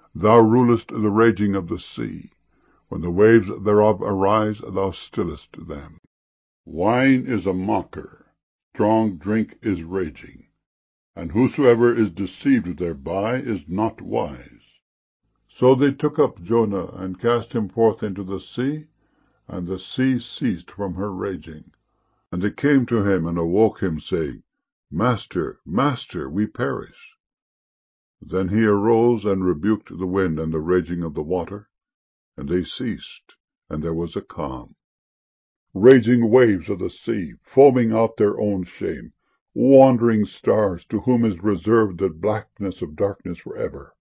Thou rulest the raging of the sea. When the waves thereof arise, thou stillest them. Wine is a mocker, strong drink is raging, and whosoever is deceived thereby is not wise. So they took up Jonah, and cast him forth into the sea, and the sea ceased from her raging. And they came to him, and awoke him, saying, Master, Master, we perish. Then he arose, and rebuked the wind and the raging of the water, and they ceased, and there was a calm. Raging waves of the sea, foaming out their own shame, wandering stars, to whom is reserved the blackness of darkness forever.